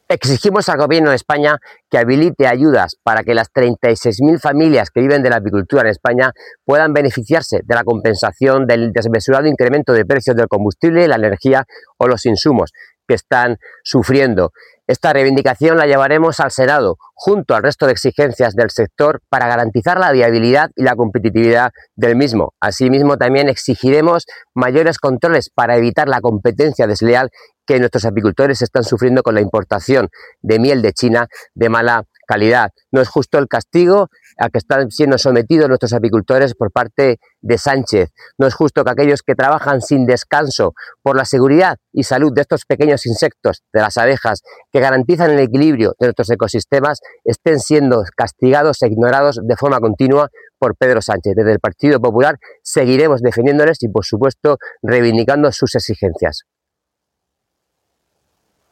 Exigimos al Gobierno de España que habilite ayudas para que las 36.000 familias que viven de la apicultura en España puedan beneficiarse de la compensación del desmesurado incremento de precios del combustible, la energía o los insumos que están sufriendo. Esta reivindicación la llevaremos al Senado, junto al resto de exigencias del sector, para garantizar la viabilidad y la competitividad del mismo. Asimismo, también exigiremos mayores controles para evitar la competencia desleal que nuestros apicultores están sufriendo con la importación de miel de China de mala calidad. No es justo el castigo a que están siendo sometidos nuestros apicultores por parte de Sánchez. No es justo que aquellos que trabajan sin descanso por la seguridad y salud de estos pequeños insectos, de las abejas, que garantizan el equilibrio de nuestros ecosistemas, estén siendo castigados e ignorados de forma continua por Pedro Sánchez. Desde el Partido Popular seguiremos defendiéndoles y, por supuesto, reivindicando sus exigencias.